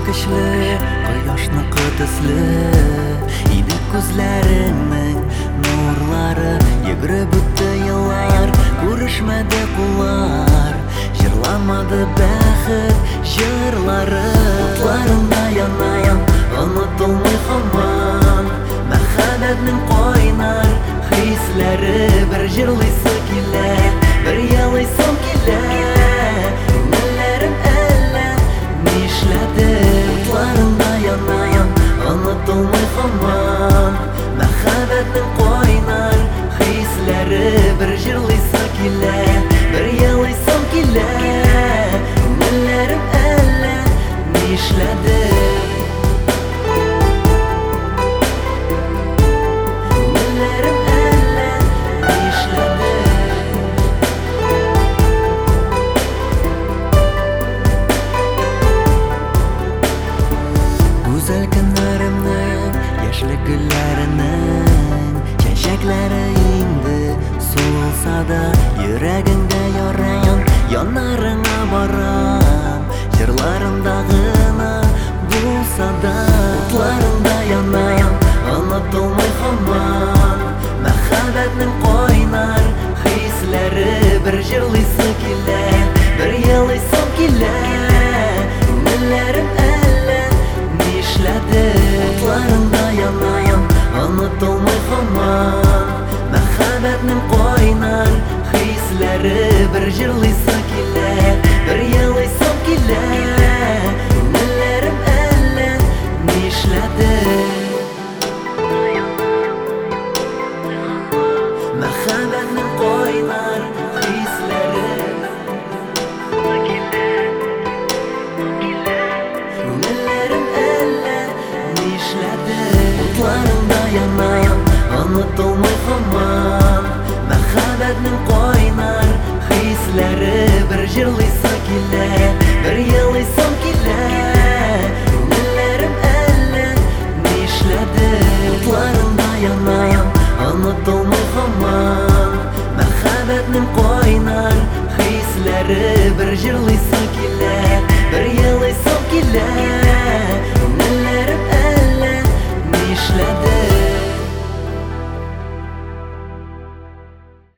bakışlı, quyoshniqi tusli, iydi ko'zlaringning nurlari. Yugurib o'tdi yillar, ko'rishmadi qo'llar, jirlamadi baxit jirlari. O'tlarimda yonayam, unutulmay hamon muhabbatning qo'ynar hislari. Bir jillaysi kelar, bir yig'laysan kelar, ko'ngillarim alla nishladi. O'tlarimda yonayam, unutulmay hamon muhabbatning qo'ynar hislari. Bir jillaysi kelar, bir yig'laysan kelar, ko'ngillarim alla nishladi. Güzel günlerimden, yaşlı güllerinin çiçekleri indi solsa da yüreğinde yoran, yanlarına varan jırlarımdağına bulsa da. Otlarımda yanayan, unutulmay hamon muhabbatning qo'ynar hislari. Bir jillaysi kelar, bir yig'laysan kelar, ko'ngillarim alla nishladi. O'tlarimda yonayam, unutulmay hamon muhabbatning qo'ynar hislari. Bir jillaysi kelar, bir yig'laysan kelar, ko'ngillarim alla nishladi. Muhabbatning qo'ynar hislari, ko'ngillarim alla nishladi. O'tlarimda yonayam, unutulmay hamon muhabbatning qo'ynar hislari. Bir jillaysi kelar, bir